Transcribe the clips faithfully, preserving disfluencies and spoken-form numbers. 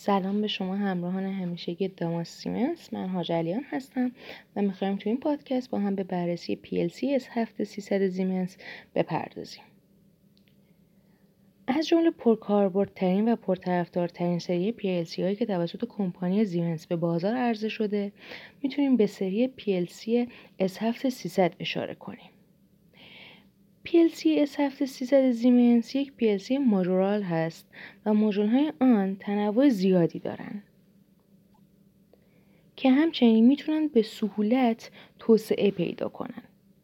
سلام به شما همراهان همیشگی داماس سیمنس. من حاجلیان هستم و میخوایم تو این پادکست با هم به بررسی پی ال سی اس هفت هزار و سیصد زیمنس بپردازیم. از جمله پرکاربردترین و پرطرفدارترین سری پی ال سی هایی که توسط کمپانی زیمنس به بازار عرضه شده میتونیم به سری پی ال سی اس هفت هزار و سیصد اشاره کنیم. پی ال سی اس هفت هزار و سیصد زیمنس یک پی ال سی ماژورال هست و ماژول‌های آن تنوع زیادی دارند که همچنین میتونن به سهولت توسعه پیدا کنن.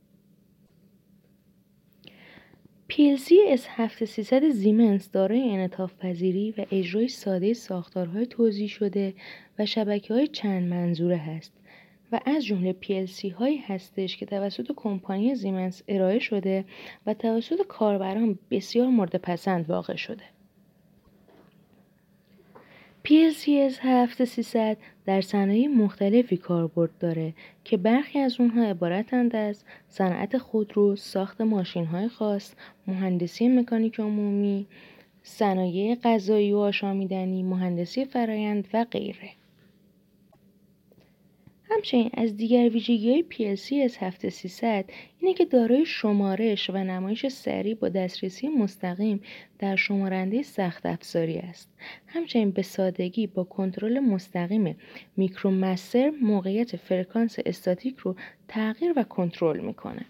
پی ال سی اس هفت هزار و سیصد زیمنس دارای انعطاف پذیری و اجرای ساده ساختارهای توزیع شده و شبکه‌های چند منظوره هست و از جمله پی ال سی هایی هستش که توسط کمپانی زیمنس ارائه شده و توسط کاربران بسیار مورد پسند واقع شده. پی ال سی اس هفت هزار و سیصد در صنایع مختلفی کاربرد داره که برخی از اونها عبارتند از صنعت خودرو، ساخت ماشین‌های خاص، مهندسی مکانیک عمومی، صنایع غذایی و آشامیدنی، مهندسی فرآیند و غیره. همچنین از دیگر ویژگی‌های پی ال سی اس هفت هزار و سیصد اینه که دارای شمارش و نمایش سریع با دسترسی مستقیم در شمارنده سخت افزاری است. همچنین به سادگی با کنترل مستقیم میکرومستر موقعیت فرکانس استاتیک رو تغییر و کنترل میکنه.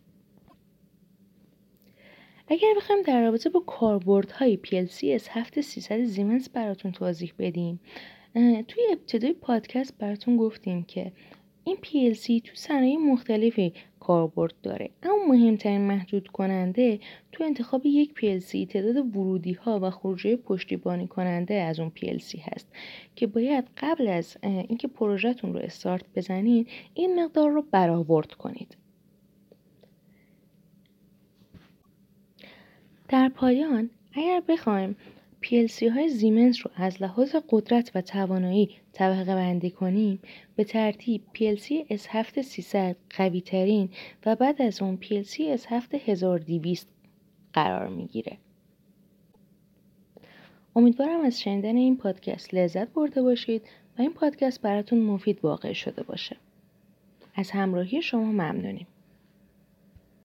اگر بخوایم در رابطه با کاربردهای پی ال سی اس هفت هزار و سیصد زیمنس براتون توضیح بدیم، توی ابتدای پادکست براتون گفتیم که این پی ال سی تو صنایع مختلفی کاربرد داره، اما مهمترین محدود کننده تو انتخاب یک پی ال سی تعداد ورودی ها و خروجی پشتیبانی کننده از اون پی ال سی هست که باید قبل از اینکه پروژهتون رو استارت بزنید این مقدار رو برآورد کنید. در پایان اگر بخوایم پی ال سی های زیمنس رو از لحاظ قدرت و توانایی طبقه بندی کنیم، به ترتیب پی ال سی اس هفت هزار و سیصد قوی ترین و بعد از اون پی ال سی اس هفت هزار و دویست قرار میگیره. امیدوارم از شنیدن این پادکست لذت برده باشید و این پادکست براتون مفید واقع شده باشه. از همراهی شما ممنونیم.